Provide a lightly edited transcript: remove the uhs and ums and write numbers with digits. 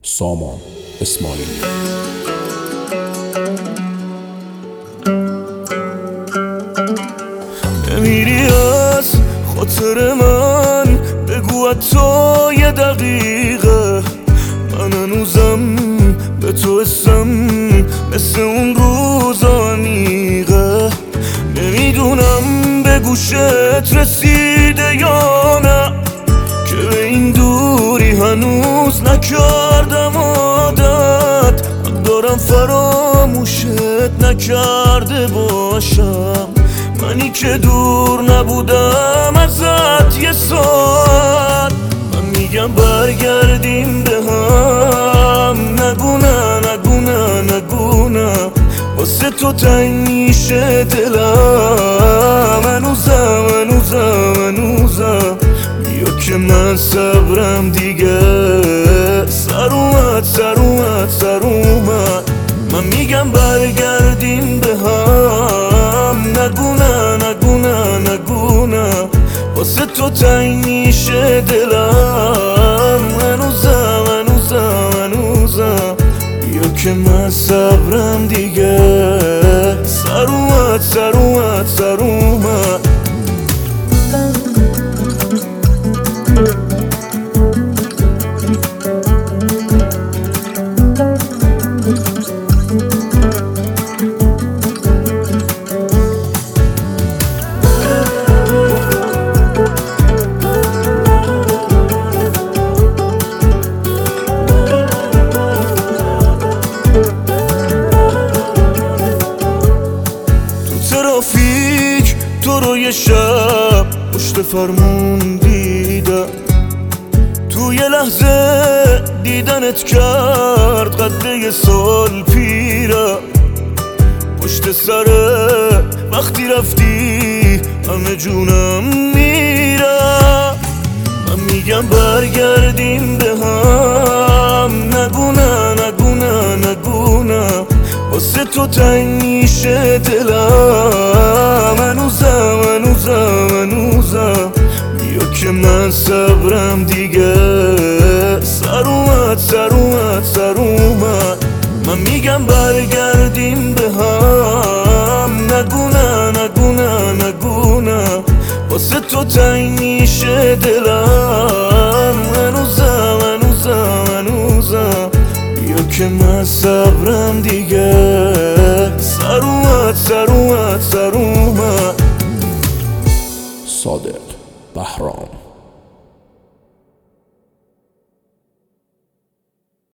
سامان اسماعیلی. نمیری از خاطر من، بگو حتی یه دقیقه. من هنوزم به تو حسم مثل اون روزا عمیقه. نمیدونم به گوشت رسیده یا نه، که به این دوری هنوز نکردم عادت. دارم فراموشت نکرده باشم، منی که دور نبودم ازت یه ساعت. من میگم برگردیم به هم، نگو نه نگو نه نگو نه، واسه تو تنگ میشه دلم. هنوزم بیا که من صبرم دیگه سر اومد. من میگم برگردیم به هم، نگو نه واسه تو تنگ میشه دلم. هنوزم بیا که من صبرم دیگه سر اومد. ترافیک تو رو یه شب پشت فرمون دیدم، تو یه لحظه دیدنت کرد قد یه سال پیرم. پشت سره وقتی رفتی همه جونم میرم. من میگم برگردیم به هم، نگو نه واسه تو تنگ میشه دلم. هنوزم بیا که من صبرم دیگه سر اومد. من میگم برگردیم به هم، نگو نه واسه تو تنگ میشه دلم. هنوزم بیا که من صبرم دیگه سر اومد. صادق بهرام.